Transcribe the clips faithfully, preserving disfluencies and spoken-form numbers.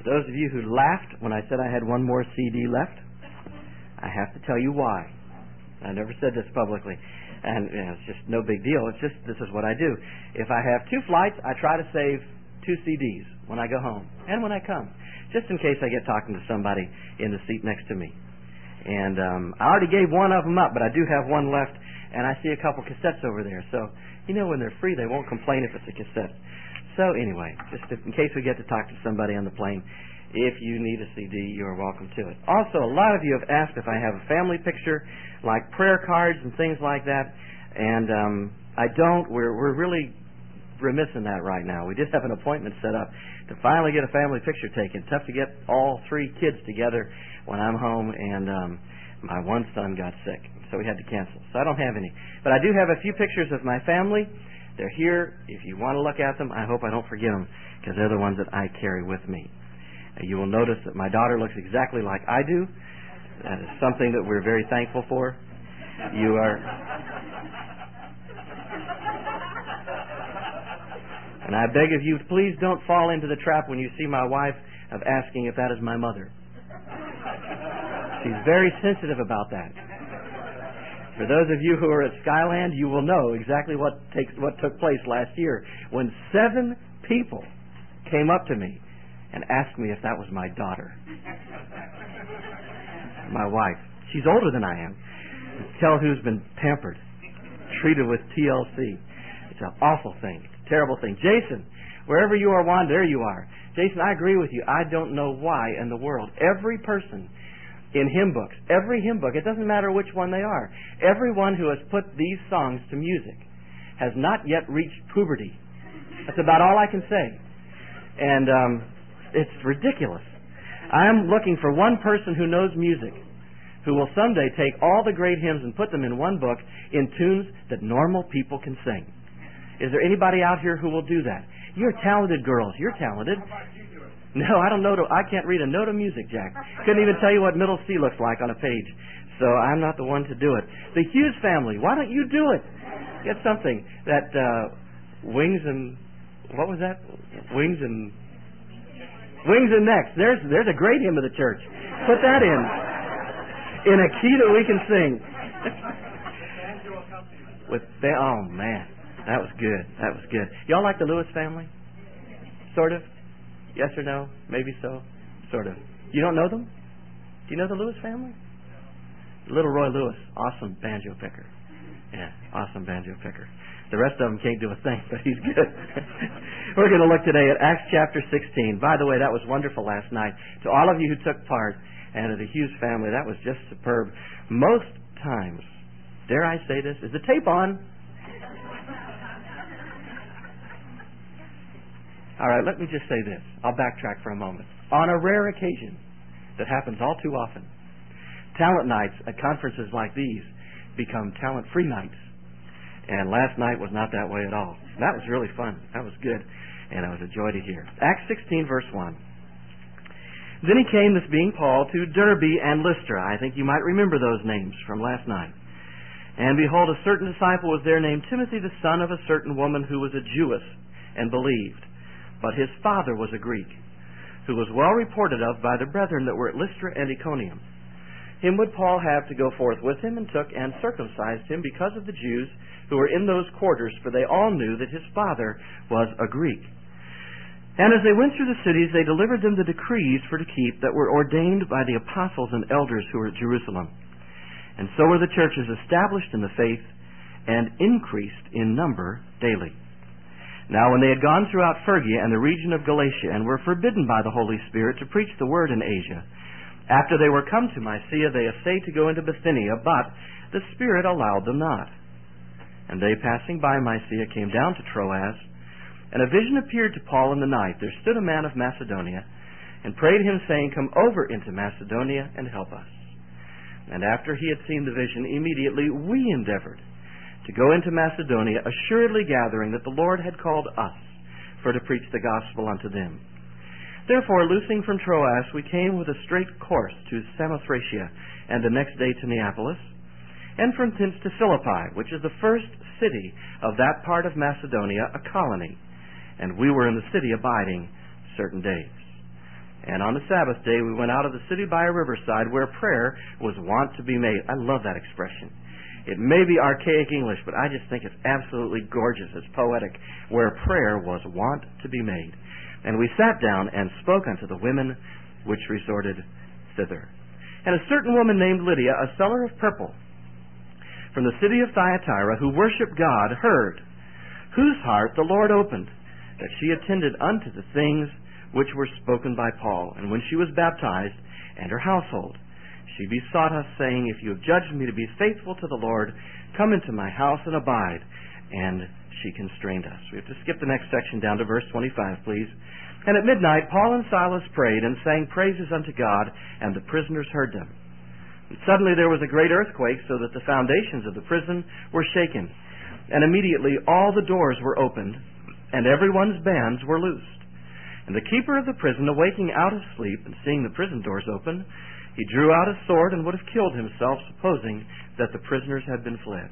For those of you who laughed when I said I had one more C D left, I have to tell you why. I never said this publicly, and you know, it's just no big deal. It's just this is what I do. If I have two flights, I try to save two C Ds when I go home and when I come, just in case I get talking to somebody in the seat next to me. And um, I already gave one of them up, but I do have one left, and I see a couple cassettes over there. So, you know, when they're free, they won't complain if it's a cassette. So anyway, just in case we get to talk to somebody on the plane, if you need a C D, you are welcome to it. Also, a lot of you have asked if I have a family picture, like prayer cards and things like that, and um, I don't. We're we're really remiss in that right now. We just have an appointment set up to finally get a family picture taken. Tough to get all three kids together when I'm home, and um, my one son got sick, so we had to cancel. So I don't have any. But I do have a few pictures of my family. They're here. If you want to look at them, I hope I don't forget them, because they're the ones that I carry with me. Uh, you will notice that my daughter looks exactly like I do. That is something that we're very thankful for. You are... And I beg of you, please don't fall into the trap when you see my wife of asking if that is my mother. She's very sensitive about that. For those of you who are at Skyland, you will know exactly what takes what took place last year when seven people came up to me and asked me if that was my daughter. My wife. She's older than I am. Tell who's been pampered, treated with T L C. It's an awful thing. Terrible thing. Jason, wherever you are, Juan, there you are. Jason, I agree with you. I don't know why in the world every person in hymn books, every hymn book, it doesn't matter which one they are, everyone who has put these songs to music has not yet reached puberty. That's about all I can say. And um, it's ridiculous. I am looking for one person who knows music, who will someday take all the great hymns and put them in one book in tunes that normal people can sing. Is there anybody out here who will do that? You're talented girls. You're talented. No, I don't know. To, I can't read a note of music, Jack. Couldn't even tell you what middle C looks like on a page. So I'm not the one to do it. The Hughes family, why don't you do it? Get something that uh, wings and what was that? Wings and wings and necks. There's there's a great hymn of the church. Put that in in a key that we can sing. With oh man. That was good. That was good. Y'all like the Lewis family? Sort of? Yes or no? Maybe so? Sort of. You don't know them? Do you know the Lewis family? Little Roy Lewis. Awesome banjo picker. Yeah, awesome banjo picker. The rest of them can't do a thing, but he's good. We're going to look today at Acts chapter sixteen. By the way, that was wonderful last night. To all of you who took part, and to the Hughes family, that was just superb. Most times, dare I say this, is the tape on? All right, let me just say this. I'll backtrack for a moment. On a rare occasion, that happens all too often, talent nights at conferences like these become talent-free nights. And last night was not that way at all. That was really fun. That was good. And it was a joy to hear. Acts sixteen, verse one. Then he came, this being Paul, to Derbe and Lystra. I think you might remember those names from last night. And behold, a certain disciple was there named Timothy, the son of a certain woman who was a Jewess and believed. But his father was a Greek, who was well reported of by the brethren that were at Lystra and Iconium. Him would Paul have to go forth with him, and took and circumcised him because of the Jews who were in those quarters, for they all knew that his father was a Greek. And as they went through the cities, they delivered them the decrees for to keep that were ordained by the apostles and elders who were at Jerusalem. And so were the churches established in the faith and increased in number daily. Now when they had gone throughout Phrygia and the region of Galatia, and were forbidden by the Holy Spirit to preach the word in Asia, after they were come to Mysia, they essayed to go into Bithynia, but the Spirit allowed them not. And they, passing by Mysia, came down to Troas, and a vision appeared to Paul in the night. There stood a man of Macedonia, and prayed him, saying, Come over into Macedonia, and help us. And after he had seen the vision, immediately we endeavored to go into Macedonia, assuredly gathering that the Lord had called us for to preach the gospel unto them. Therefore, loosing from Troas, we came with a straight course to Samothracia, and the next day to Neapolis, and from thence to Philippi, which is the first city of that part of Macedonia, a colony. And we were in the city abiding certain days. And on the Sabbath day we went out of the city by a riverside where prayer was wont to be made. I love that expression. It may be archaic English, but I just think it's absolutely gorgeous. It's poetic. Where prayer was wont to be made. And we sat down and spoke unto the women which resorted thither. And a certain woman named Lydia, a seller of purple, from the city of Thyatira, who worshipped God, heard, whose heart the Lord opened, that she attended unto the things which were spoken by Paul. And when she was baptized, and her household, she besought us, saying, If you have judged me to be faithful to the Lord, come into my house and abide. And she constrained us. We have to skip the next section down to verse twenty-five, please. And at midnight Paul and Silas prayed and sang praises unto God, and the prisoners heard them. And suddenly there was a great earthquake, so that the foundations of the prison were shaken. And immediately all the doors were opened, and everyone's bands were loosed. And the keeper of the prison, awaking out of sleep, and seeing the prison doors open, he drew out a sword and would have killed himself, supposing that the prisoners had been fled.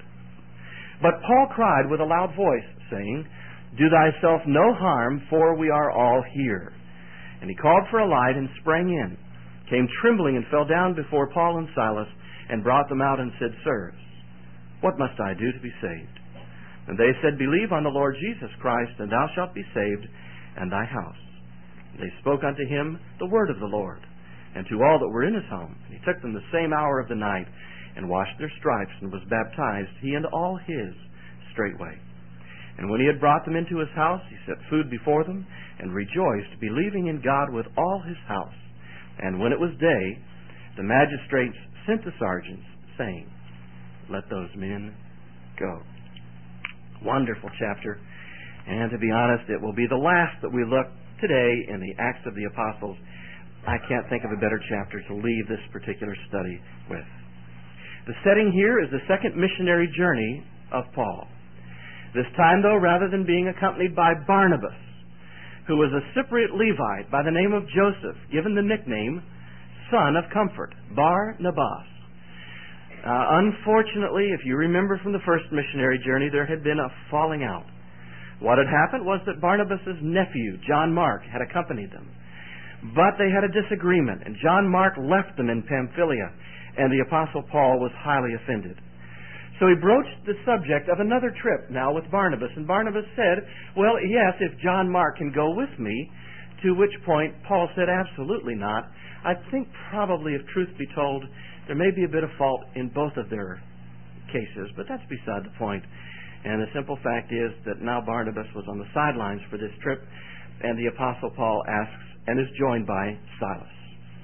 But Paul cried with a loud voice, saying, Do thyself no harm, for we are all here. And he called for a light and sprang in, came trembling and fell down before Paul and Silas, and brought them out and said, Sirs, what must I do to be saved? And they said, Believe on the Lord Jesus Christ, and thou shalt be saved, and thy house. And they spoke unto him the word of the Lord, and to all that were in his home. And he took them the same hour of the night, and washed their stripes, and was baptized, he and all his, straightway. And when he had brought them into his house, he set food before them, and rejoiced, believing in God with all his house. And when it was day, the magistrates sent the sergeants, saying, Let those men go. Wonderful chapter. And to be honest, it will be the last that we look today in the Acts of the Apostles. I can't think of a better chapter to leave this particular study with. The setting here is the second missionary journey of Paul. This time, though, rather than being accompanied by Barnabas, who was a Cypriot Levite by the name of Joseph, given the nickname Son of Comfort, Bar-Nabas. Uh, unfortunately, if you remember from the first missionary journey, there had been a falling out. What had happened was that Barnabas' nephew, John Mark, had accompanied them. But they had a disagreement, and John Mark left them in Pamphylia, and the Apostle Paul was highly offended. So he broached the subject of another trip now with Barnabas, and Barnabas said, well, yes, if John Mark can go with me, to which point Paul said, absolutely not. I think probably, if truth be told, there may be a bit of fault in both of their cases, but that's beside the point. And the simple fact is that now Barnabas was on the sidelines for this trip, and the Apostle Paul asks and is joined by Silas.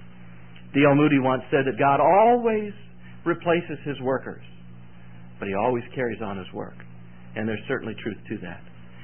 D L Moody once said that God always replaces his workers, but he always carries on his work. And there's certainly truth to that.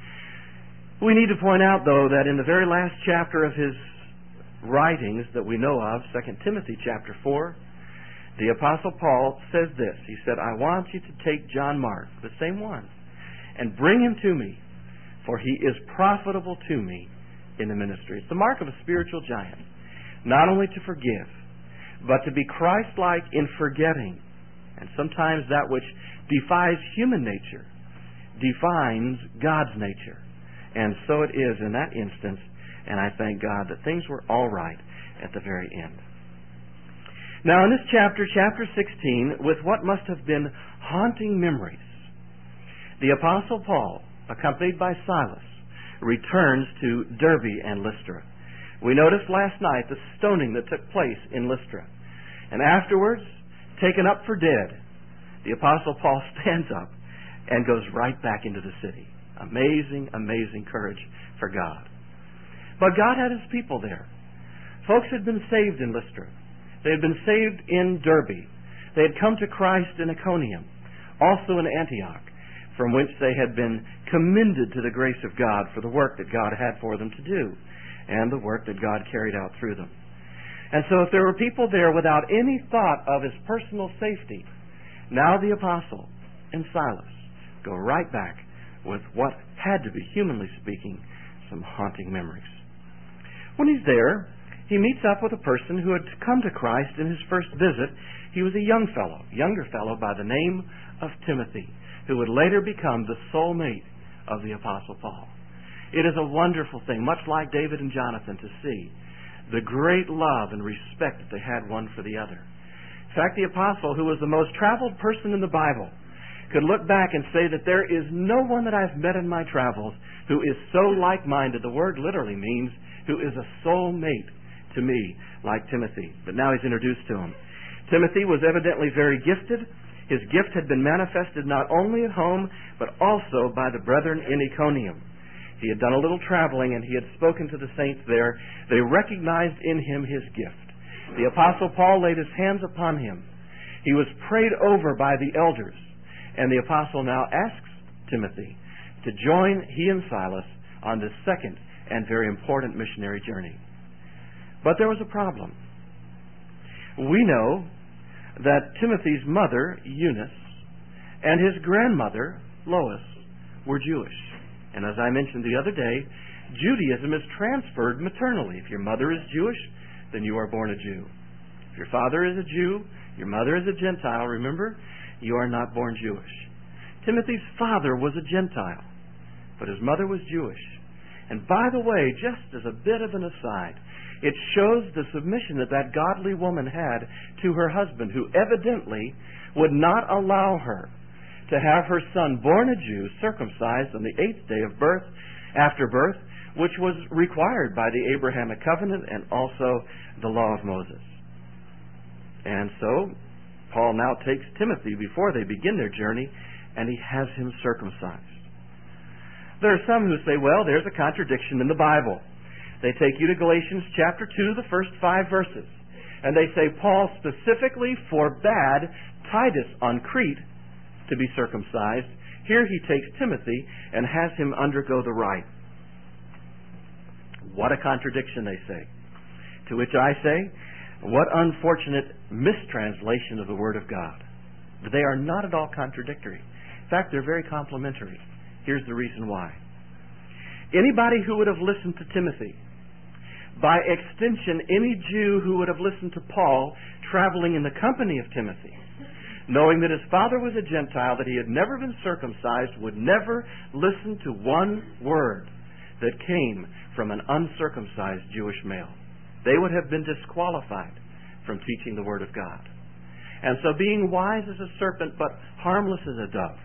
We need to point out, though, that in the very last chapter of his writings that we know of, Second Timothy chapter four, the Apostle Paul says this. He said, I want you to take John Mark, the same one, and bring him to me, for he is profitable to me in the ministry. It's the mark of a spiritual giant, not only to forgive, but to be Christ-like in forgetting. And sometimes that which defies human nature defines God's nature. And so it is in that instance, and I thank God that things were all right at the very end. Now in this chapter, chapter sixteen, with what must have been haunting memories, the Apostle Paul, accompanied by Silas, returns to Derbe and Lystra. We noticed last night the stoning that took place in Lystra. And afterwards, taken up for dead, the Apostle Paul stands up and goes right back into the city. Amazing, amazing courage for God. But God had his people there. Folks had been saved in Lystra. They had been saved in Derbe. They had come to Christ in Iconium, also in Antioch, from whence they had been commended to the grace of God for the work that God had for them to do, and the work that God carried out through them. And so if there were people there without any thought of his personal safety, now the apostle and Silas go right back with what had to be, humanly speaking, some haunting memories. When he's there, he meets up with a person who had come to Christ in his first visit. He was a young fellow, younger fellow by the name of Timothy, who would later become the soulmate of the Apostle Paul. It is a wonderful thing, much like David and Jonathan, to see the great love and respect that they had one for the other. In fact, the apostle, who was the most traveled person in the Bible, could look back and say that there is no one that I've met in my travels who is so like-minded. The word literally means who is a soul mate to me, like Timothy. But now he's introduced to him. Timothy was evidently very gifted. His gift had been manifested not only at home, but also by the brethren in Iconium. He had done a little traveling, and he had spoken to the saints there. They recognized in him his gift. The Apostle Paul laid his hands upon him. He was prayed over by the elders. And the Apostle now asks Timothy to join he and Silas on this second and very important missionary journey. But there was a problem. We know that Timothy's mother, Eunice, and his grandmother, Lois, were Jewish. And as I mentioned the other day, Judaism is transferred maternally. If your mother is Jewish, then you are born a Jew. If your father is a Jew, your mother is a Gentile, remember, you are not born Jewish. Timothy's father was a Gentile, but his mother was Jewish. And by the way, just as a bit of an aside, it shows the submission that that godly woman had to her husband, who evidently would not allow her to have her son, born a Jew, circumcised on the eighth day of birth, after birth, which was required by the Abrahamic covenant and also the law of Moses. And so, Paul now takes Timothy before they begin their journey, and he has him circumcised. There are some who say, well, there's a contradiction in the Bible. They take you to Galatians chapter two, the first five verses, and they say Paul specifically forbade Titus on Crete to be circumcised. Here he takes Timothy and has him undergo the rite. What a contradiction, they say. To which I say, what unfortunate mistranslation of the Word of God. They are not at all contradictory. In fact, they're very complementary. Here's the reason why. Anybody who would have listened to Timothy, by extension, any Jew who would have listened to Paul traveling in the company of Timothy, knowing that his father was a Gentile, that he had never been circumcised, would never listen to one word that came from an uncircumcised Jewish male. They would have been disqualified from teaching the Word of God. And so, being wise as a serpent but harmless as a dove,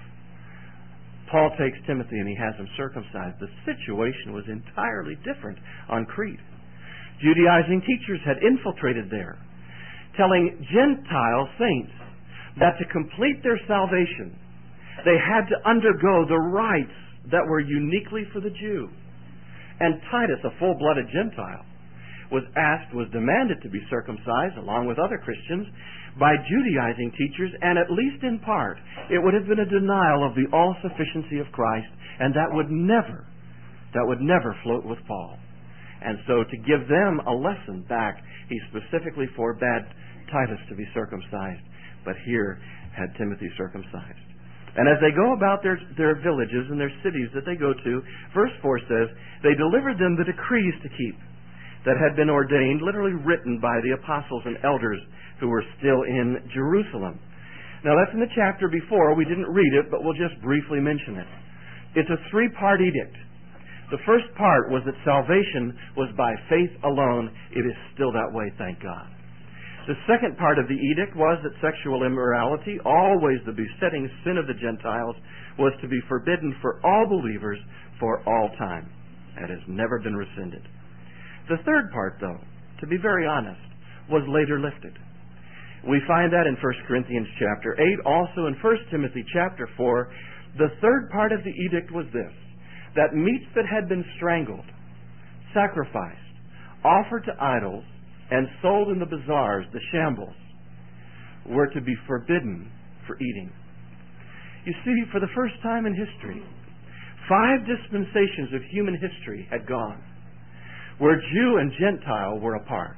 Paul takes Timothy and he has him circumcised. The situation was entirely different on Crete. Judaizing teachers had infiltrated there, telling Gentile saints that to complete their salvation, they had to undergo the rites that were uniquely for the Jew. And Titus, a full-blooded Gentile, was asked, was demanded to be circumcised, along with other Christians, by Judaizing teachers, and at least in part, it would have been a denial of the all-sufficiency of Christ, and that would never, that would never float with Paul. And so to give them a lesson back, he specifically forbade Titus to be circumcised, but here had Timothy circumcised. And as they go about their, their villages and their cities that they go to, verse four says, they delivered them the decrees to keep that had been ordained, literally written by the apostles and elders who were still in Jerusalem. Now that's in the chapter before. We didn't read it, but we'll just briefly mention it. It's a three-part edict. The first part was that salvation was by faith alone. It is still that way, thank God. The second part of the edict was that sexual immorality, always the besetting sin of the Gentiles, was to be forbidden for all believers for all time. That has never been rescinded. The third part, though, to be very honest, was later lifted. We find that in First Corinthians chapter eight, also in First Timothy chapter four. The third part of the edict was this, that meats that had been strangled, sacrificed, offered to idols, and sold in the bazaars, the shambles, were to be forbidden for eating. You see, for the first time in history, five dispensations of human history had gone, where Jew and Gentile were apart.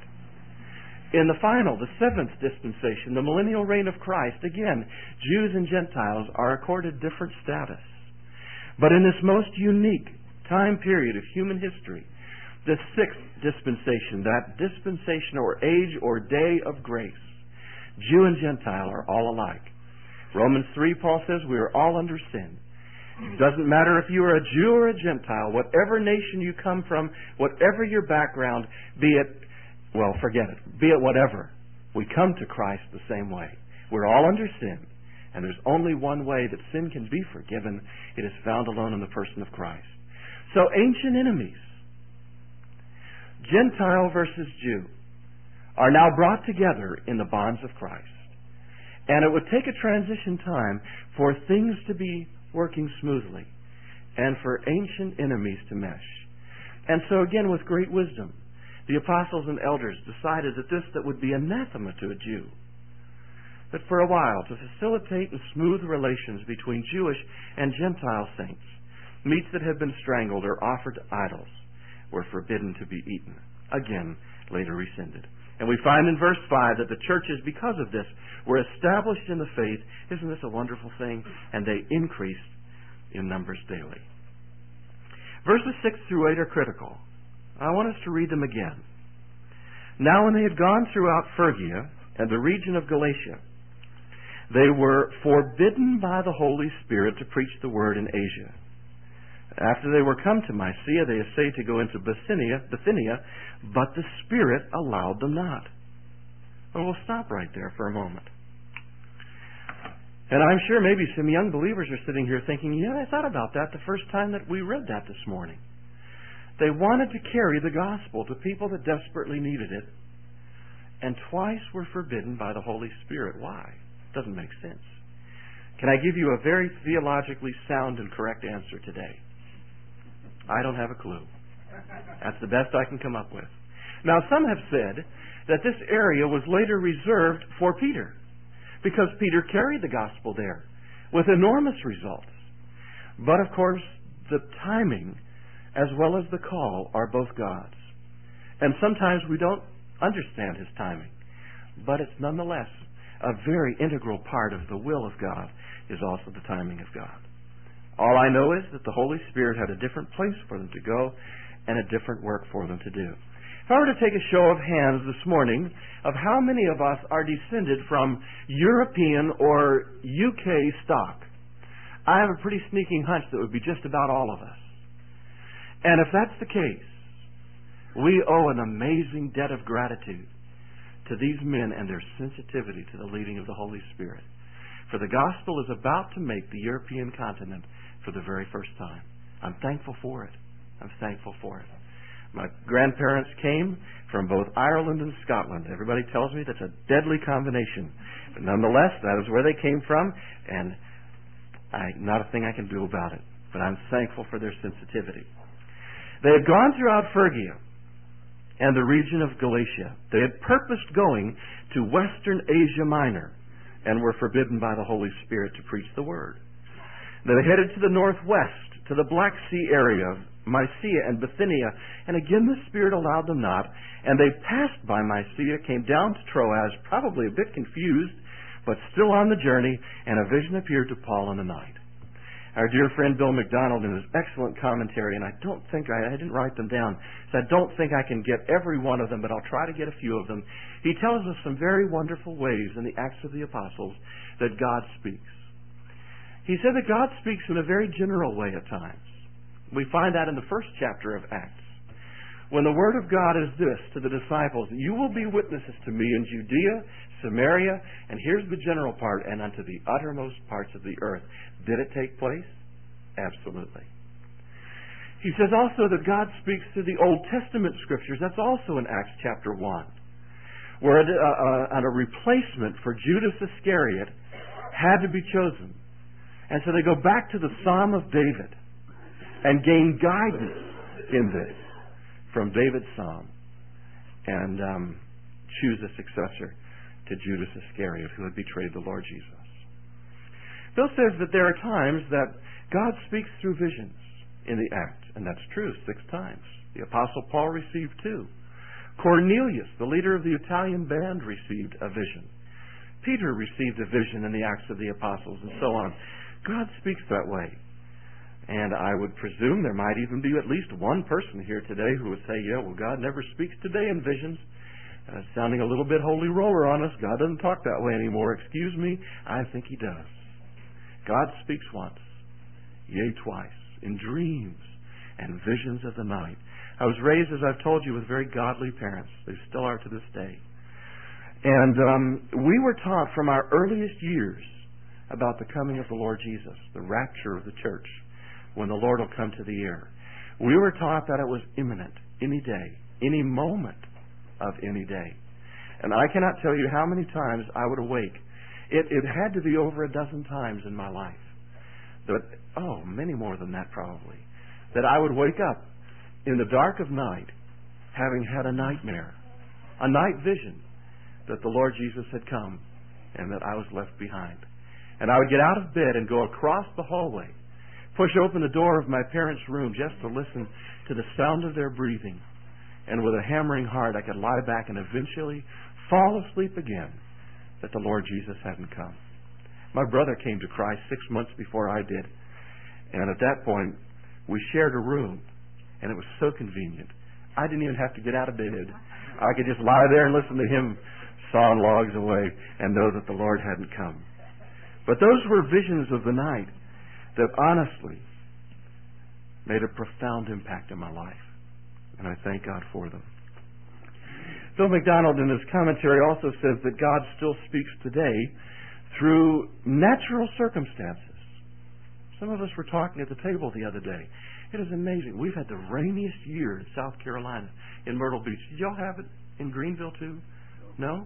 In the final, the seventh dispensation, the millennial reign of Christ, again, Jews and Gentiles are accorded different status. But in this most unique time period of human history, the sixth dispensation, that dispensation or age or day of grace, Jew and Gentile are all alike. Romans three, Paul says, we are all under sin. It doesn't matter if you are a Jew or a Gentile, whatever nation you come from, whatever your background, be it well, forget it. Be it whatever. We come to Christ the same way. We're all under sin, and there's only one way that sin can be forgiven. It is found alone in the person of Christ. So ancient enemies, Gentile versus Jew, are now brought together in the bonds of Christ. And it would take a transition time for things to be working smoothly and for ancient enemies to mesh. And so again, with great wisdom, the apostles and elders decided that this that would be anathema to a Jew, that for a while, to facilitate and smooth relations between Jewish and Gentile saints, meats that had been strangled or offered to idols were forbidden to be eaten. Again, later rescinded. And we find in verse five that the churches, because of this, were established in the faith. Isn't this a wonderful thing? And they increased in numbers daily. Verses six through eight are critical. I want us to read them again. Now when they had gone throughout Phrygia and the region of Galatia, they were forbidden by the Holy Spirit to preach the word in Asia. After they were come to Mysia, they essayed to go into Bithynia, Bithynia, but the Spirit allowed them not. Well, we'll stop right there for a moment. And I'm sure maybe some young believers are sitting here thinking, yeah, I thought about that the first time that we read that this morning. They wanted to carry the gospel to people that desperately needed it, and twice were forbidden by the Holy Spirit. Why? Doesn't make sense. Can I give you a very theologically sound and correct answer today? I don't have a clue. That's the best I can come up with. Now, some have said that this area was later reserved for Peter, because Peter carried the gospel there with enormous results. But, of course, the timing as well as the call are both God's. And sometimes we don't understand His timing. But it's nonetheless a very integral part of the will of God is also the timing of God. All I know is that the Holy Spirit had a different place for them to go and a different work for them to do. If I were to take a show of hands this morning of how many of us are descended from European or U K stock, I have a pretty sneaking hunch that it would be just about all of us. And if that's the case, we owe an amazing debt of gratitude to these men and their sensitivity to the leading of the Holy Spirit. For the gospel is about to make the European continent for the very first time. I'm thankful for it. I'm thankful for it. My grandparents came from both Ireland and Scotland. Everybody tells me that's a deadly combination. But nonetheless, that is where they came from, and I, not a thing I can do about it. But I'm thankful for their sensitivity. They had gone throughout Phrygia and the region of Galatia. They had purposed going to Western Asia Minor and were forbidden by the Holy Spirit to preach the word. They headed to the northwest, to the Black Sea area of Mysia and Bithynia, and again the Spirit allowed them not, and they passed by Mysia, came down to Troas, probably a bit confused, but still on the journey, and a vision appeared to Paul in the night. Our dear friend Bill McDonald, in his excellent commentary, and I don't think, I, I didn't write them down, so I don't think I can get every one of them, but I'll try to get a few of them. He tells us some very wonderful ways in the Acts of the Apostles that God speaks. He said that God speaks in a very general way at times. We find that in the first chapter of Acts. When the word of God is this to the disciples, you will be witnesses to me in Judea, Samaria, and here's the general part, and unto the uttermost parts of the earth. Did it take place? Absolutely. He says also that God speaks through the Old Testament scriptures. That's also in Acts chapter one, where a, a, a replacement for Judas Iscariot had to be chosen. And so they go back to the Psalm of David and gain guidance in this from David's Psalm and um, choose a successor to Judas Iscariot, who had betrayed the Lord Jesus. Bill says that there are times that God speaks through visions in the act, and that's true, six times. The Apostle Paul received two. Cornelius, the leader of the Italian band, received a vision. Peter received a vision in the Acts of the Apostles, and so on. God speaks that way. And I would presume there might even be at least one person here today who would say, yeah, well, God never speaks today in visions. Uh, sounding a little bit holy roller on us. God doesn't talk that way anymore. Excuse me. I think He does. God speaks once, yea, twice, in dreams and visions of the night. I was raised, as I've told you, with very godly parents. They still are to this day. And um, we were taught from our earliest years about the coming of the Lord Jesus, the rapture of the church, when the Lord will come to the air. We were taught that it was imminent, any day, any moment of any day. And I cannot tell you how many times I would awake. It, it had to be over a dozen times in my life. That, oh, many more than that probably. That I would wake up in the dark of night having had a nightmare, a night vision that the Lord Jesus had come and that I was left behind. And I would get out of bed and go across the hallway, push open the door of my parents' room just to listen to the sound of their breathing. And with a hammering heart, I could lie back and eventually fall asleep again that the Lord Jesus hadn't come. My brother came to Christ six months before I did. And at that point, we shared a room, and it was so convenient. I didn't even have to get out of bed. I could just lie there and listen to him sawing logs away and know that the Lord hadn't come. But those were visions of the night that honestly made a profound impact in my life. And I thank God for them. Phil McDonald in his commentary also says that God still speaks today through natural circumstances. Some of us were talking at the table the other day. It is amazing. We've had the rainiest year in South Carolina, in Myrtle Beach. Did y'all have it in Greenville too? No?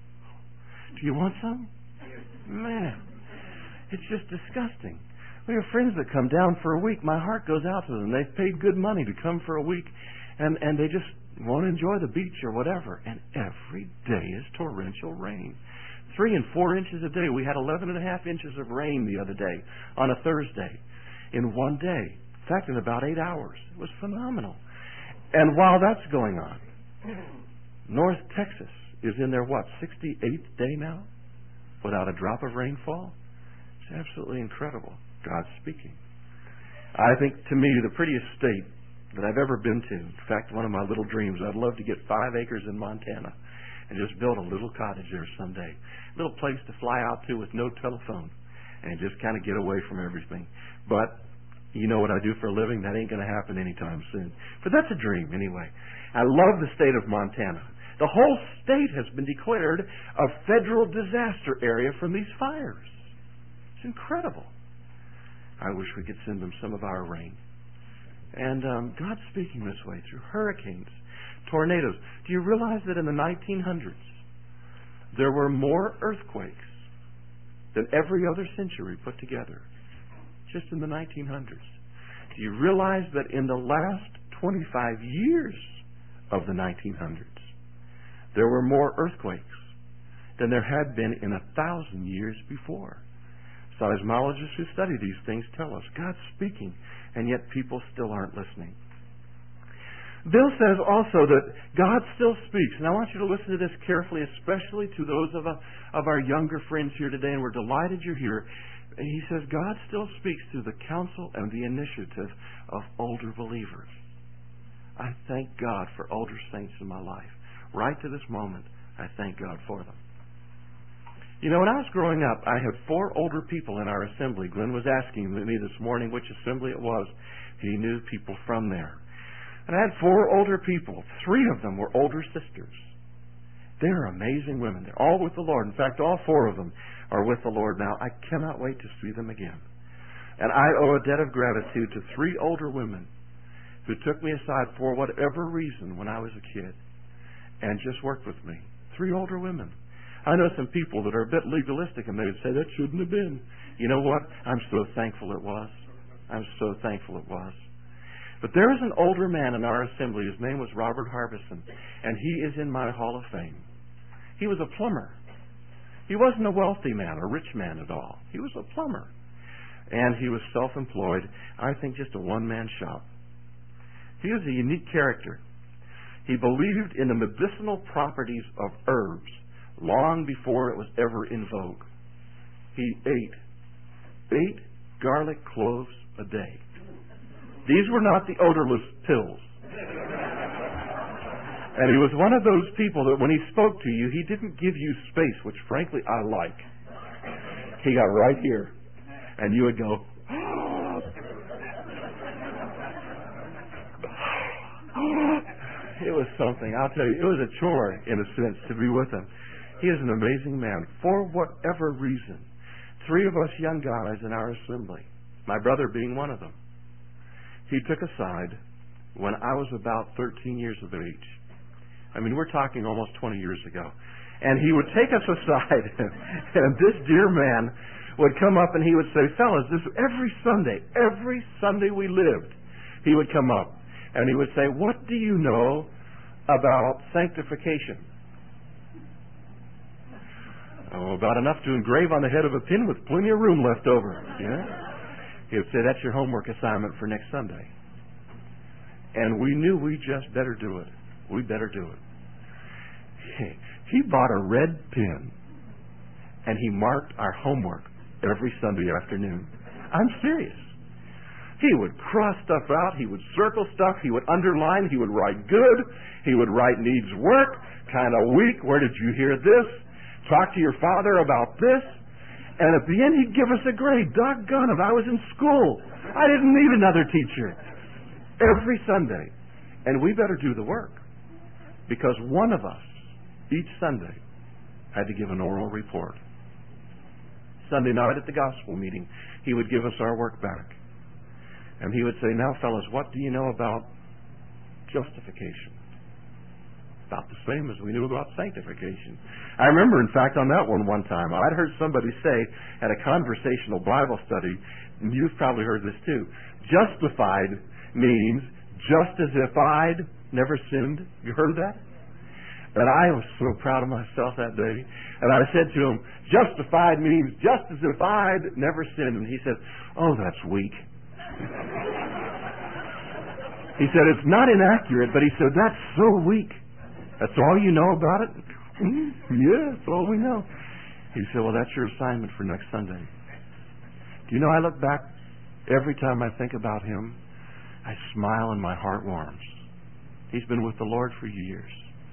Do you want some? Man, it's just disgusting. We have friends that come down for a week. My heart goes out to them. They've paid good money to come for a week, and, and they just want to enjoy the beach or whatever. And every day is torrential rain. Three and four inches a day. We had eleven and a half inches of rain the other day on a Thursday in one day. In fact, in about eight hours. It was phenomenal. And while that's going on, North Texas is in their, what, sixty-eighth day now without a drop of rainfall? It's absolutely incredible. God's speaking. I think, to me, the prettiest state that I've ever been to, in fact, one of my little dreams, I'd love to get five acres in Montana and just build a little cottage there someday. A little place to fly out to with no telephone and just kind of get away from everything. But you know what I do for a living? That ain't going to happen anytime soon. But that's a dream anyway. I love the state of Montana. The whole state has been declared a federal disaster area from these fires. It's incredible. I wish we could send them some of our rain. And um, God's speaking this way through hurricanes, tornadoes. Do you realize that in the nineteen hundreds, there were more earthquakes than every other century put together? Just in the nineteen hundreds. Do you realize that in the last twenty-five years of the nineteen hundreds, there were more earthquakes than there had been in a thousand years before? Seismologists who study these things tell us God's speaking, and yet people still aren't listening. Bill says also that God still speaks. And I want you to listen to this carefully, especially to those of, a, of our younger friends here today, and we're delighted you're here. He says God still speaks through the counsel and the initiative of older believers. I thank God for older saints in my life. Right to this moment, I thank God for them. You know, when I was growing up, I had four older people in our assembly. Glenn was asking me this morning which assembly it was. He knew people from there. And I had four older people. Three of them were older sisters. They're amazing women. They're all with the Lord. In fact, all four of them are with the Lord now. I cannot wait to see them again. And I owe a debt of gratitude to three older women who took me aside for whatever reason when I was a kid and just worked with me. Three older women. I know some people that are a bit legalistic and they would say that shouldn't have been. You know what? I'm so thankful it was. I'm so thankful it was. But there is an older man in our assembly. His name was Robert Harbison, and he is in my Hall of Fame. He was a plumber. He wasn't a wealthy man, a rich man at all. He was a plumber. And he was self-employed. I think just a one-man shop. He was a unique character. He believed in the medicinal properties of herbs long before it was ever in vogue. He ate eight garlic cloves a day. These were not the odorless pills. And he was one of those people that when he spoke to you, he didn't give you space, which frankly I like. He got right here. And you would go, it was something. I'll tell you, it was a chore, in a sense, to be with him. He is an amazing man. For whatever reason, three of us young guys in our assembly, my brother being one of them, he took aside when I was about thirteen years of age. I mean, we're talking almost twenty years ago. And he would take us aside, and this dear man would come up and he would say, fellas, this every Sunday, every Sunday we lived, he would come up and he would say, what do you know about sanctification? Oh, about enough to engrave on the head of a pin with plenty of room left over. Yeah? He would say, that's your homework assignment for next Sunday. And we knew we just better do it. We better do it. He bought a red pen and he marked our homework every Sunday afternoon. I'm serious. He would cross stuff out. He would circle stuff. He would underline. He would write good. He would write needs work. Kind of weak. Where did you hear this? Talk to your father about this. And at the end, he'd give us a grade. Doggone it, I was in school. I didn't need another teacher. Every Sunday. And we better do the work. Because one of us, each Sunday, had to give an oral report. Sunday night at the gospel meeting, he would give us our work back. And he would say, now, fellas, what do you know about justification? About the same as we knew about sanctification. I remember, in fact, on that one one time, I'd heard somebody say at a conversational Bible study, and you've probably heard this too, justified means just as if I'd never sinned. You heard that? And I was so proud of myself that day. And I said to him, justified means just as if I'd never sinned. And he said, oh, that's weak. He said, it's not inaccurate, but he said, that's so weak. That's all you know about it? Yeah, that's all we know. He said, well, that's your assignment for next Sunday. Do you know, I look back, every time I think about him, I smile and my heart warms. He's been with the Lord for years.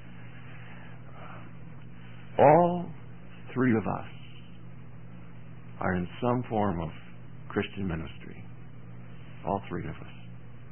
All three of us are in some form of Christian ministry. All three of us.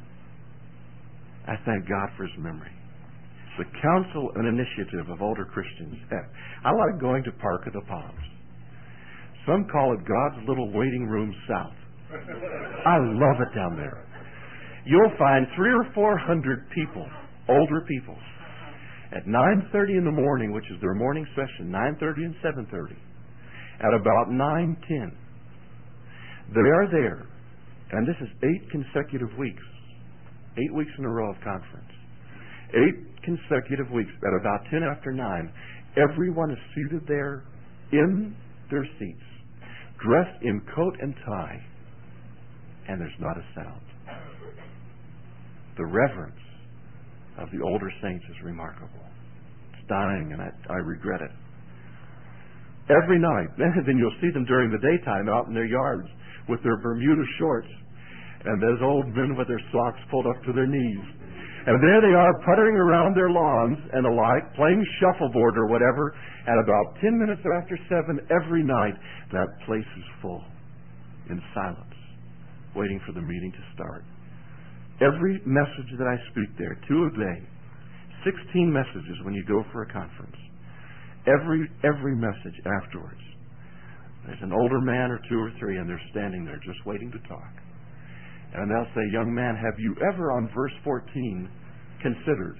I thank God for His memory. It's the counsel and initiative of older Christians. I like going to Park of the Palms. Some call it God's little waiting room south. I love it down there. You'll find three or four hundred people, older people, at nine thirty in the morning, which is their morning session, nine thirty and seven thirty, at about nine ten. They are there, and this is eight consecutive weeks, eight weeks in a row of conference, eight consecutive weeks at about ten after nine. Everyone is seated there in their seats, dressed in coat and tie, and there's not a sound. The reverence of the older saints is remarkable. It's dying, and I, I regret it. Every night, then you'll see them during the daytime out in their yards with their Bermuda shorts, and those old men with their socks pulled up to their knees. And there they are puttering around their lawns and the like, playing shuffleboard or whatever, at about ten minutes after seven every night. That place is full, in silence, waiting for the meeting to start. Every message that I speak there, two a day, sixteen messages when you go for a conference. Every every message afterwards, there's an older man or two or three, and they're standing there just waiting to talk. And they'll say, young man, have you ever on verse fourteen considered?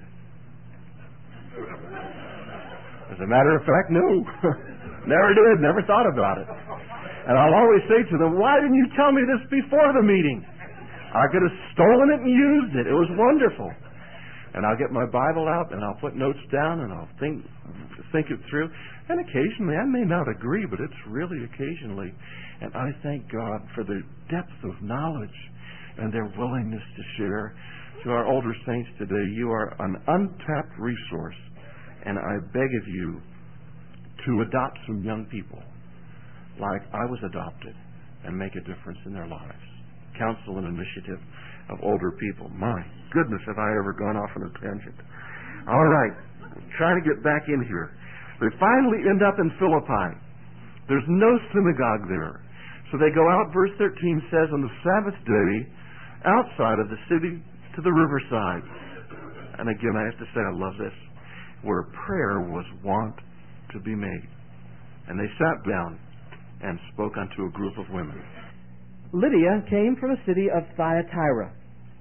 As a matter of fact, no. Never did, never thought about it. And I'll always say to them, why didn't you tell me this before the meeting? I could have stolen it and used it. It was wonderful. And I'll get my Bible out and I'll put notes down and I'll think think it through. And occasionally, I may not agree, but it's really occasionally. And I thank God for the depth of knowledge and their willingness to share. To our older saints today, you are an untapped resource. And I beg of you to adopt some young people like I was adopted and make a difference in their lives. Counsel and initiative of older people. My goodness, have I ever gone off on a tangent. All right, trying to get back in here. They finally end up in Philippi. There's no synagogue there. So they go out, verse thirteen says, on the Sabbath day, outside of the city to the riverside. and again, I have to say I love this, where prayer was wont to be made. And they sat down and spoke unto a group of women. Lydia came from a city of Thyatira.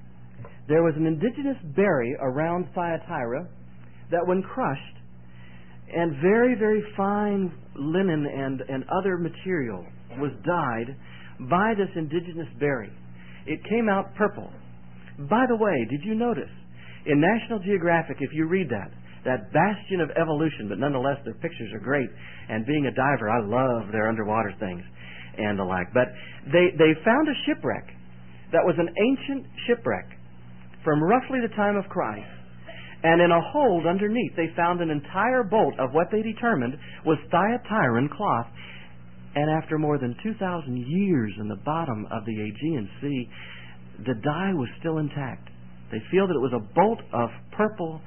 There was an indigenous berry around Thyatira that when crushed, and very, very fine linen and, and other material was dyed by this indigenous berry. It came out purple. By the way, did you notice, in National Geographic, if you read that, that bastion of evolution, but nonetheless their pictures are great, and being a diver, I love their underwater things and the like. But they, they found a shipwreck that was an ancient shipwreck from roughly the time of Christ. And in a hold underneath, they found an entire bolt of what they determined was Thyatiran cloth. And after more than two thousand years in the bottom of the Aegean Sea, the dye was still intact. They feel that it was a bolt of purple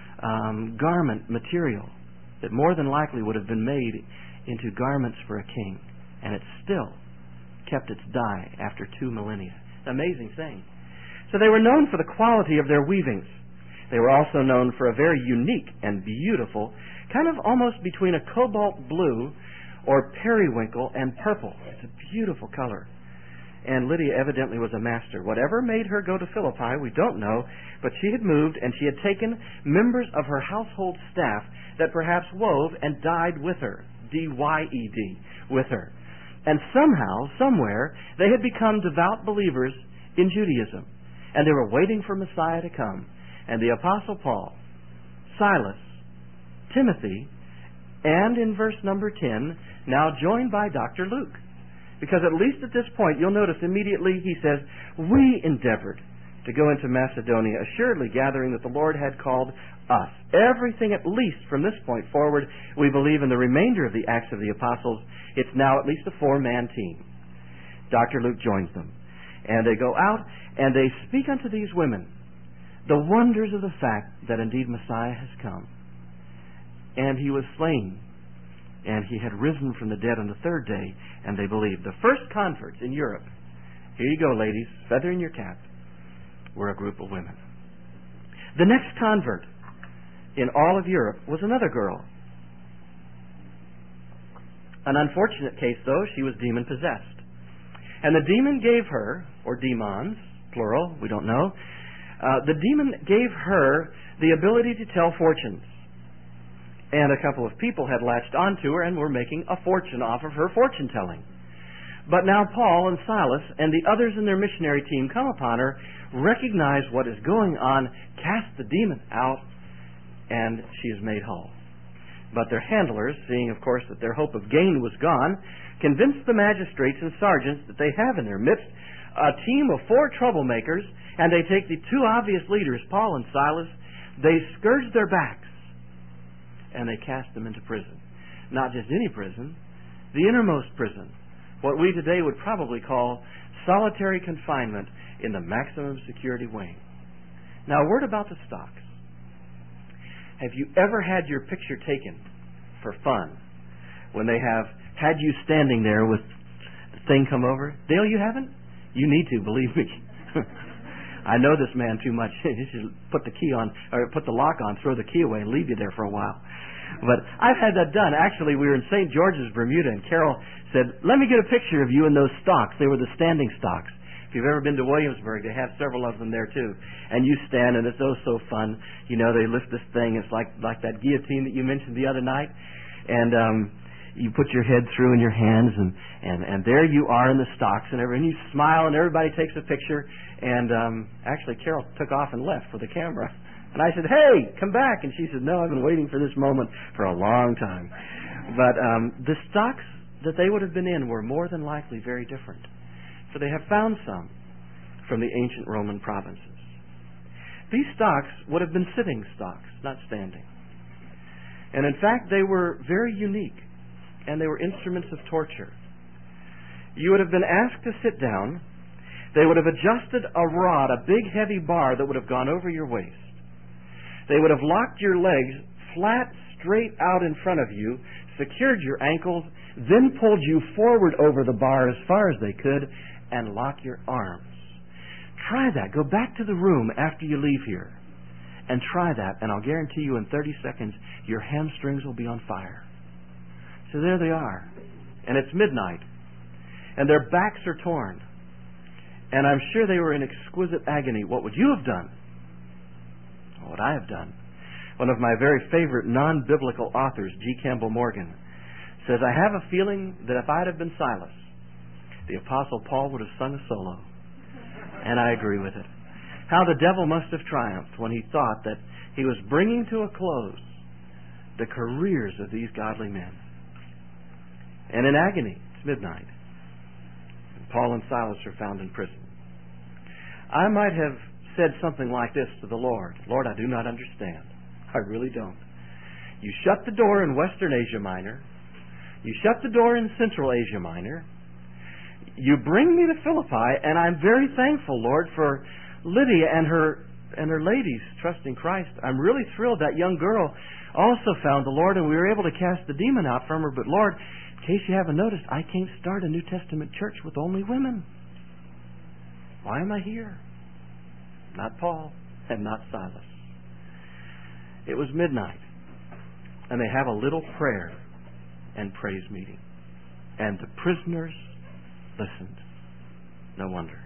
um, garment material that more than likely would have been made into garments for a king. And it still kept its dye after two millennia. An amazing thing. So they were known for the quality of their weavings. They were also known for a very unique and beautiful, kind of almost between a cobalt blue or periwinkle and purple. It's a beautiful color. And Lydia evidently was a master. Whatever made her go to Philippi, we don't know, but she had moved and she had taken members of her household staff that perhaps wove and dyed with her, D Y E D, with her. And somehow, somewhere, they had become devout believers in Judaism. And they were waiting for Messiah to come. And the Apostle Paul, Silas, Timothy, and in verse number ten, now joined by Doctor Luke. Because at least at this point, you'll notice immediately he says, we endeavored to go into Macedonia, assuredly gathering that the Lord had called us. Everything, at least from this point forward, we believe in the remainder of the Acts of the Apostles, it's now at least a four-man team. Doctor Luke joins them. And they go out and they speak unto these women the wonders of the fact that indeed Messiah has come. And he was slain. And he had risen from the dead on the third day. And they believed. The first converts in Europe, here you go, ladies, feather in your cap, were a group of women. The next convert in all of Europe was another girl. An unfortunate case, though, she was demon-possessed. And the demon gave her, or demons, plural, we don't know, uh, the demon gave her the ability to tell fortunes. And a couple of people had latched onto her and were making a fortune off of her fortune-telling. But now Paul and Silas and the others in their missionary team come upon her, recognize what is going on, cast the demon out, and she is made whole. But their handlers, seeing, of course, that their hope of gain was gone, convinced the magistrates and sergeants that they have in their midst a team of four troublemakers, and they take the two obvious leaders, Paul and Silas, they scourge their backs, and they cast them into prison. Not just any prison, the innermost prison, what we today would probably call solitary confinement in the maximum security wing. Now, a word about the stocks. Have you ever had your picture taken for fun when they have had you standing there with the thing come over? Dale, you haven't? You need to, believe me. I know this man too much. He should put the key on, or put the lock on, throw the key away, and leave you there for a while. But I've had that done. Actually, we were in Saint George's, Bermuda, and Carol said, let me get a picture of you in those stocks. They were the standing stocks. If you've ever been to Williamsburg, they have several of them there too. And you stand, and it's oh so fun. You know, they lift this thing. It's like like that guillotine that you mentioned the other night. And um, you put your head through in your hands, and, and, and there you are in the stocks, and, every, and you smile, and everybody takes a picture. And um, actually, Carol took off and left for the camera. And I said, hey, come back. And she said, no, I've been waiting for this moment for a long time. But um, the stocks that they would have been in were more than likely very different. For they have found some from the ancient Roman provinces. These stocks would have been sitting stocks, not standing. And in fact, they were very unique, and they were instruments of torture. You would have been asked to sit down. They would have adjusted a rod, a big heavy bar that would have gone over your waist. They would have locked your legs flat, straight out in front of you, secured your ankles, then pulled you forward over the bar as far as they could, and lock your arms. Try that. Go back to the room after you leave here And try that, and I'll guarantee you in thirty seconds, your hamstrings will be on fire. So there they are. And it's midnight. And their backs are torn. And I'm sure they were in exquisite agony. What would you have done? What I have done. One of my very favorite non-biblical authors, G. Campbell Morgan, says, I have a feeling that if I'd have been Silas, the Apostle Paul would have sung a solo. And I agree with it. How the devil must have triumphed when he thought that he was bringing to a close the careers of these godly men. And in agony, it's midnight. Paul and Silas are found in prison. I might have said something like this to the Lord. Lord, I do not understand. I really don't. You shut the door in Western Asia Minor. You shut the door in Central Asia Minor. You bring me to Philippi, and I'm very thankful, Lord, for Lydia and her and her ladies trusting Christ. I'm really thrilled that young girl also found the Lord, and we were able to cast the demon out from her. But Lord, in case you haven't noticed, I can't start a New Testament church with only women. Why am I here? Not Paul and not Silas. It was midnight, and they have a little prayer and praise meeting. And the prisoners listened. No wonder.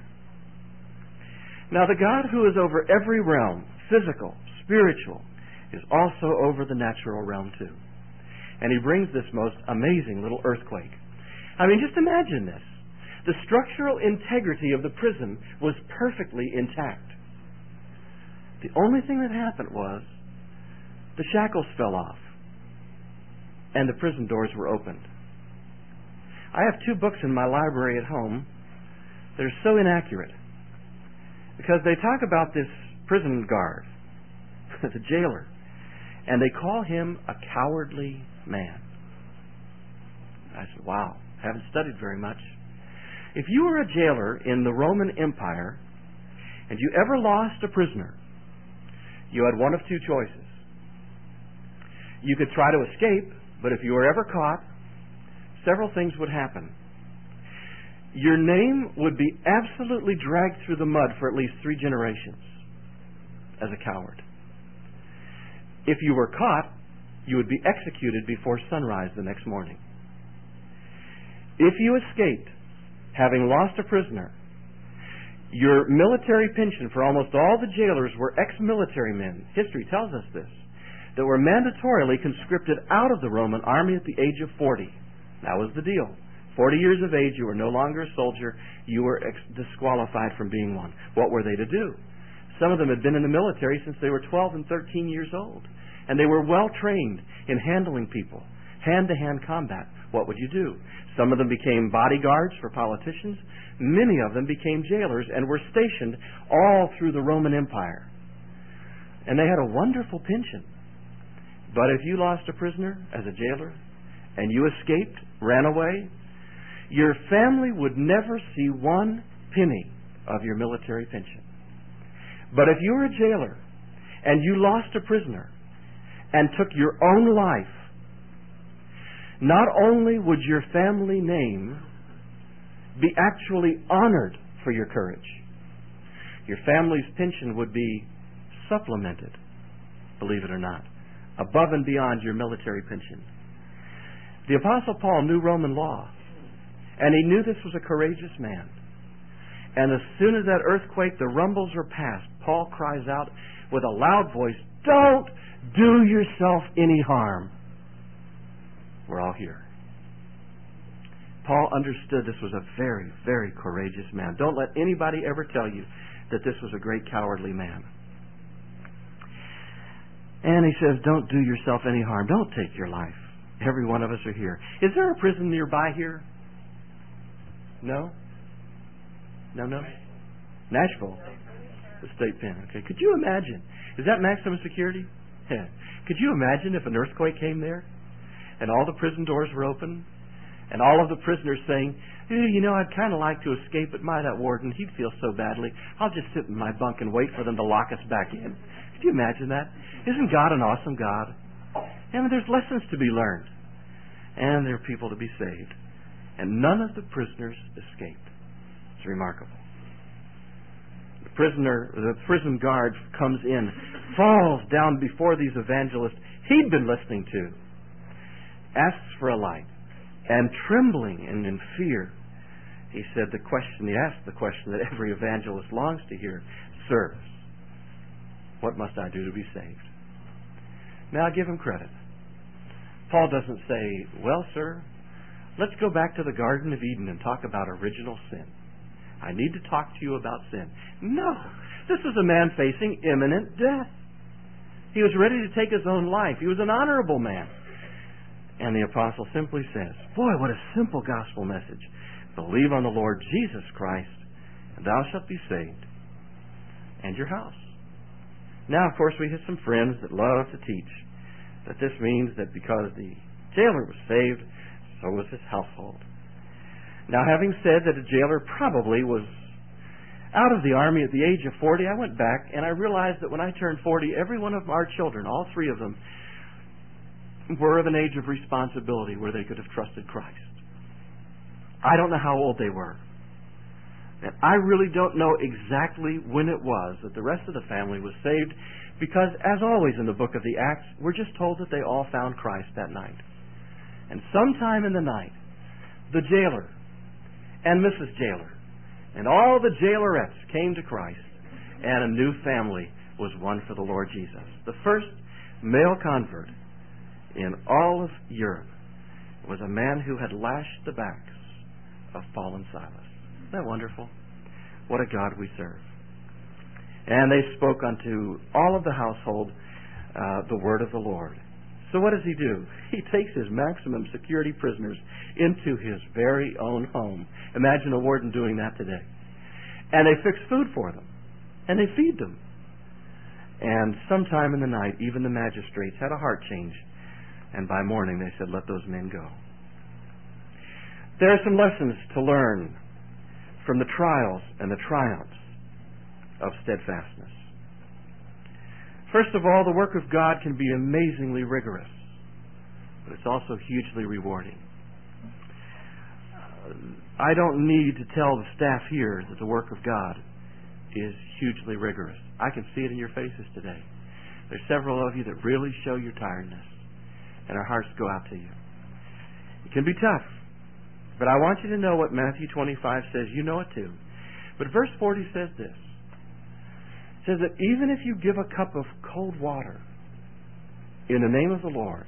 Now the God who is over every realm, physical, spiritual, is also over the natural realm too. And He brings this most amazing little earthquake. I mean, just imagine this. The structural integrity of the prison was perfectly intact. The only thing that happened was the shackles fell off and the prison doors were opened. I have two books in my library at home that are so inaccurate because they talk about this prison guard, the jailer, and they call him a cowardly man. I said, wow, haven't studied very much. If you were a jailer in the Roman Empire and you ever lost a prisoner, you had one of two choices. You could try to escape, but if you were ever caught, several things would happen. Your name would be absolutely dragged through the mud for at least three generations as a coward. If you were caught, you would be executed before sunrise the next morning. If you escaped, having lost a prisoner, your military pension for almost all the jailers were ex-military men. History tells us this. That were mandatorily conscripted out of the Roman army at the age of forty. That was the deal. Forty years of age, you were no longer a soldier. You were ex- disqualified from being one. What were they to do? Some of them had been in the military since they were twelve and thirteen years old. And they were well trained in handling people. Hand-to-hand combat. What would you do? Some of them became bodyguards for politicians. Many of them became jailers and were stationed all through the Roman Empire. And they had a wonderful pension. But if you lost a prisoner as a jailer and you escaped, ran away, your family would never see one penny of your military pension. But if you were a jailer and you lost a prisoner and took your own life, not only would your family name be actually honored for your courage, your family's pension would be supplemented, believe it or not, above and beyond your military pension. The Apostle Paul knew Roman law, and he knew this was a courageous man. And as soon as that earthquake, the rumbles were past, Paul cries out with a loud voice, "Don't do yourself any harm." We're all here. Paul understood this was a very, very courageous man. Don't let anybody ever tell you that this was a great cowardly man. And he says, don't do yourself any harm. Don't take your life. Every one of us are here. Is there a prison nearby here? No? No, no? Nashville. The state pen. Okay. Could you imagine? Is that maximum security? Yeah. Could you imagine if an earthquake came there and all the prison doors were open and all of the prisoners saying, hey, you know, I'd kind of like to escape, but my, that warden, he'd feel so badly. I'll just sit in my bunk and wait for them to lock us back in. Could you imagine that? Isn't God an awesome God? And there's lessons to be learned. And there are people to be saved. And none of the prisoners escaped. It's remarkable. The prisoner, the prison guard comes in, falls down before these evangelists he'd been listening to, asks for a light, and trembling and in fear, he said the question, he asked the question that every evangelist longs to hear, "Sirs, what must I do to be saved?" Now, I give him credit. Paul doesn't say, "Well, sir, let's go back to the Garden of Eden and talk about original sin. I need to talk to you about sin." No, this is a man facing imminent death. He was ready to take his own life. He was an honorable man. And the apostle simply says, boy, what a simple gospel message. Believe on the Lord Jesus Christ, and thou shalt be saved, and your house. Now, of course, we have some friends that love to teach that this means that because the jailer was saved, so was his household. Now, having said that a jailer probably was out of the army at the age of forty, I went back and I realized that when I turned forty, every one of our children, all three of them, were of an age of responsibility where they could have trusted Christ. I don't know how old they were. And I really don't know exactly when it was that the rest of the family was saved, because, as always in the book of the Acts, we're just told that they all found Christ that night. And sometime in the night, the jailer and Missus Jailer and all the jailerettes came to Christ, and a new family was won for the Lord Jesus. The first male convert in all of Europe was a man who had lashed the backs of Paul and Silas. Isn't that wonderful? What a God we serve. And they spoke unto all of the household uh, the word of the Lord. So what does he do? He takes his maximum security prisoners into his very own home. Imagine a warden doing that today. And they fix food for them. And they feed them. And sometime in the night, even the magistrates had a heart change. And by morning they said, let those men go. There are some lessons to learn from the trials and the triumphs of steadfastness. First of all, the work of God can be amazingly rigorous, but it's also hugely rewarding. I don't need to tell the staff here that the work of God is hugely rigorous. I can see it in your faces today. There's several of you that really show your tiredness, and our hearts go out to you. It can be tough, but I want you to know what Matthew twenty-five says. You know it too. But verse forty says this. It says that even if you give a cup of cold water in the name of the Lord,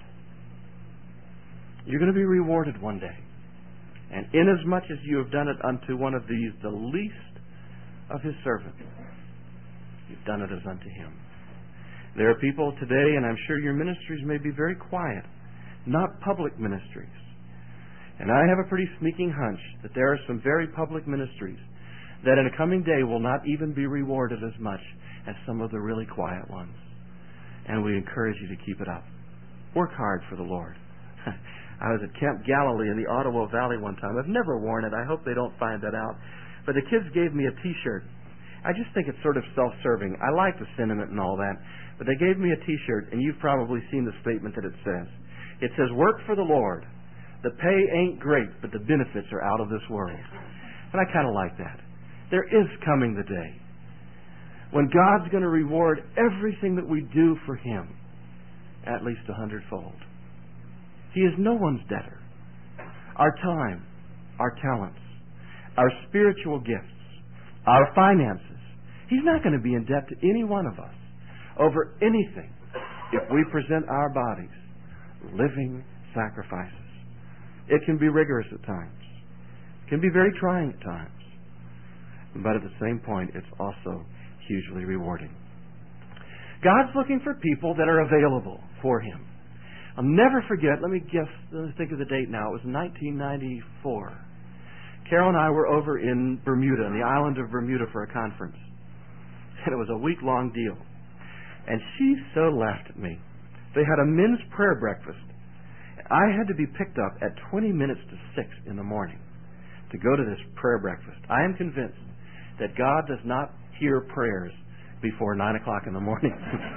you're going to be rewarded one day. And inasmuch as you have done it unto one of these, the least of his servants, you've done it as unto him. There are people today, and I'm sure your ministries may be very quiet, not public ministries. And I have a pretty sneaking hunch that there are some very public ministries that in a coming day will not even be rewarded as much as some of the really quiet ones. And we encourage you to keep it up. Work hard for the Lord. I was at Camp Galilee in the Ottawa Valley one time. I've never worn it. I hope they don't find that out. But the kids gave me a T-shirt. I just think it's sort of self-serving. I like the sentiment and all that. But they gave me a T-shirt, and you've probably seen the statement that it says. It says, work for the Lord. The pay ain't great, but the benefits are out of this world. And I kind of like that. There is coming the day when God's going to reward everything that we do for Him at least a hundredfold. He is no one's debtor. Our time, our talents, our spiritual gifts, our finances. He's not going to be in debt to any one of us over anything if we present our bodies living sacrifices. It can be rigorous at times. It can be very trying at times. But at the same point, it's also hugely rewarding. God's looking for people that are available for Him. I'll never forget, let me guess, let me think of the date now. It was nineteen ninety-four. Carol and I were over in Bermuda, on the island of Bermuda, for a conference. And it was a week-long deal. And she so laughed at me. They had a men's prayer breakfast. I had to be picked up at twenty minutes to six in the morning to go to this prayer breakfast. I am convinced that God does not hear prayers before nine o'clock in the morning.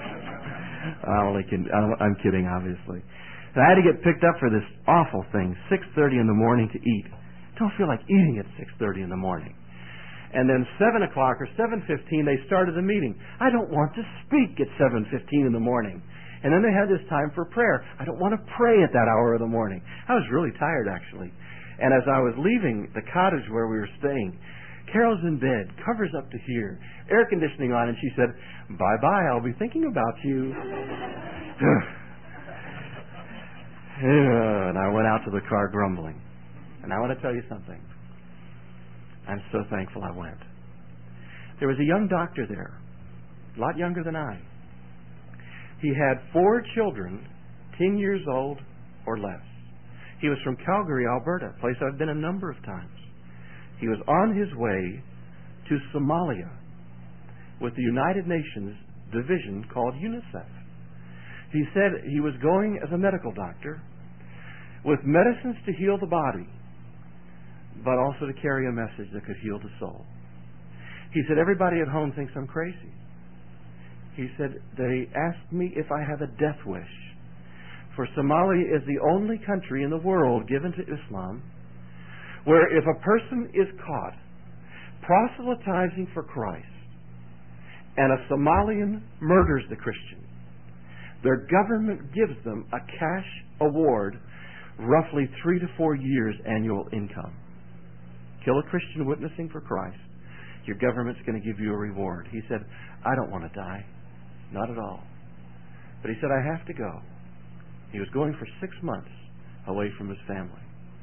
I'm, only kidding. I'm kidding, obviously. And I had to get picked up for this awful thing, six thirty in the morning to eat. Don't feel like eating at six thirty in the morning. And then seven o'clock or seven fifteen, they started the meeting. I don't want to speak at seven fifteen in the morning. And then they had this time for prayer. I don't want to pray at that hour of the morning. I was really tired, actually. And as I was leaving the cottage where we were staying, Carol's in bed, covers up to here, air conditioning on, and she said, "Bye-bye, I'll be thinking about you." And I went out to the car grumbling. And I want to tell you something. I'm so thankful I went. There was a young doctor there, a lot younger than I. He had four children, ten years old or less. He was from Calgary, Alberta, a place I've been a number of times. He was on his way to Somalia with the United Nations division called UNICEF. He said he was going as a medical doctor with medicines to heal the body, but also to carry a message that could heal the soul. He said, everybody at home thinks I'm crazy. He said, they asked me if I have a death wish. For Somalia is the only country in the world given to Islam where if a person is caught proselytizing for Christ and a Somalian murders the Christian, their government gives them a cash award, roughly three to four years annual income. Kill a Christian witnessing for Christ, your government's going to give you a reward. He said, I don't want to die. Not at all. But he said, I have to go. He was going for six months away from his family.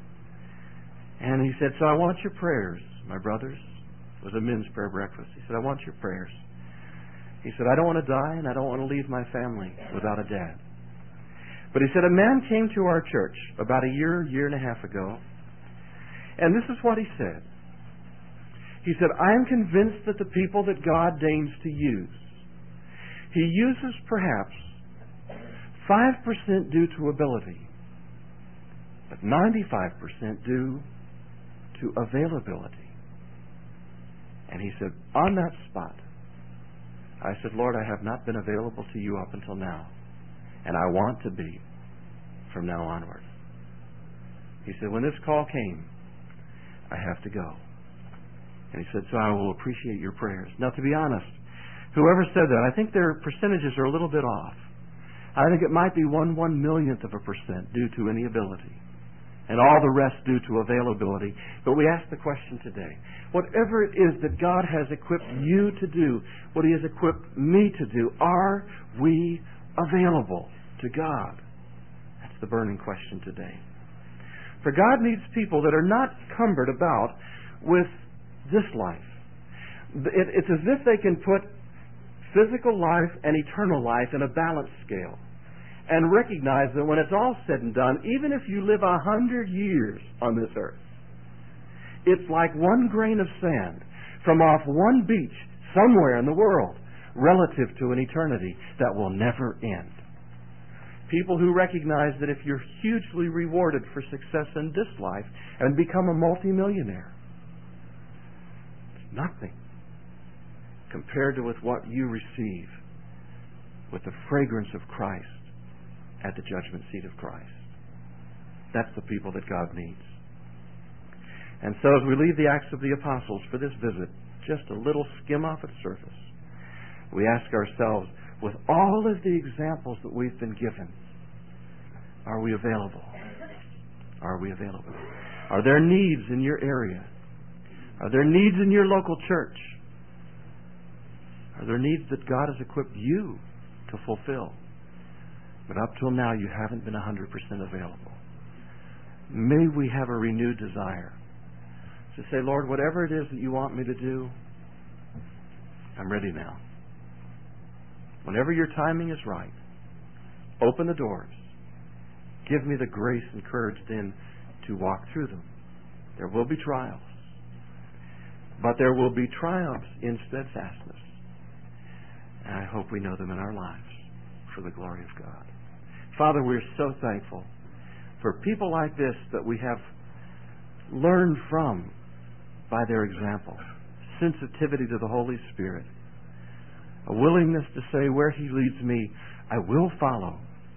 And he said, so I want your prayers, my brothers. It was a men's prayer breakfast. He said, I want your prayers. He said, I don't want to die and I don't want to leave my family without a dad. But he said, a man came to our church about a year, year and a half ago, and this is what he said. He said, I am convinced that the people that God deigns to use, He uses perhaps five percent due to ability, but ninety-five percent due to availability. And he said, on that spot, I said, Lord, I have not been available to you up until now, and I want to be from now onward. He said, when this call came, I have to go. And he said, so I will appreciate your prayers. Now, to be honest, whoever said that, I think their percentages are a little bit off. I think it might be one one millionth of a percent due to any ability, and all the rest due to availability. But we ask the question today, whatever it is that God has equipped you to do, what He has equipped me to do, are we available to God? That's the burning question today. For God needs people that are not cumbered about with this life. It, it's as if they can put physical life and eternal life in a balance scale and recognize that when it's all said and done, even if you live a hundred years on this earth, it's like one grain of sand from off one beach somewhere in the world relative to an eternity that will never end. People who recognize that if you're hugely rewarded for success in this life and become a multimillionaire, it's nothing compared to with what you receive with the fragrance of Christ at the judgment seat of Christ. That's the people that God needs. And so as we leave the Acts of the Apostles for this visit, just a little skim off its surface, we ask ourselves, with all of the examples that we've been given, are we available? Are we available? Are there needs in your area? Are there needs in your local church? Are there needs that God has equipped you to fulfill? But up till now, you haven't been one hundred percent available. May we have a renewed desire to say, Lord, whatever it is that you want me to do, I'm ready now. Whenever your timing is right, open the doors. Give me the grace and courage then to walk through them. There will be trials, but there will be triumphs in steadfastness. And I hope we know them in our lives for the glory of God. Father, we're so thankful for people like this that we have learned from by their example. Sensitivity to the Holy Spirit. A willingness to say, where He leads me, I will follow.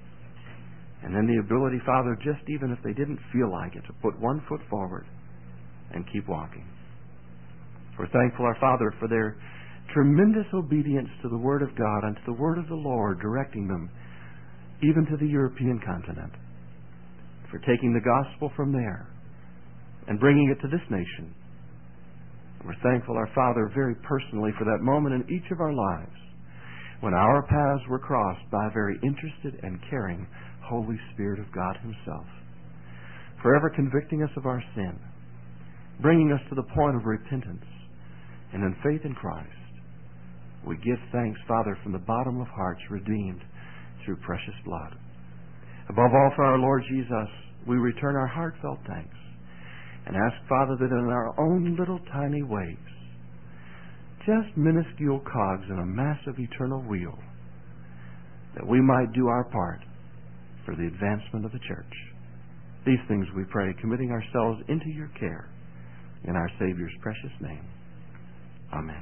And then the ability, Father, just even if they didn't feel like it, to put one foot forward and keep walking. We're thankful, our Father, for their tremendous obedience to the Word of God and to the Word of the Lord, directing them even to the European continent, for taking the gospel from there and bringing it to this nation. And we're thankful, our Father, very personally for that moment in each of our lives when our paths were crossed by a very interested and caring Holy Spirit of God Himself, forever convicting us of our sin, bringing us to the point of repentance, and in faith in Christ, we give thanks, Father, from the bottom of hearts, redeemed through precious blood. Above all, for our Lord Jesus, we return our heartfelt thanks and ask, Father, that in our own little tiny ways, just minuscule cogs in a massive eternal wheel, that we might do our part for the advancement of the church. These things we pray, committing ourselves into your care in our Savior's precious name. Amen.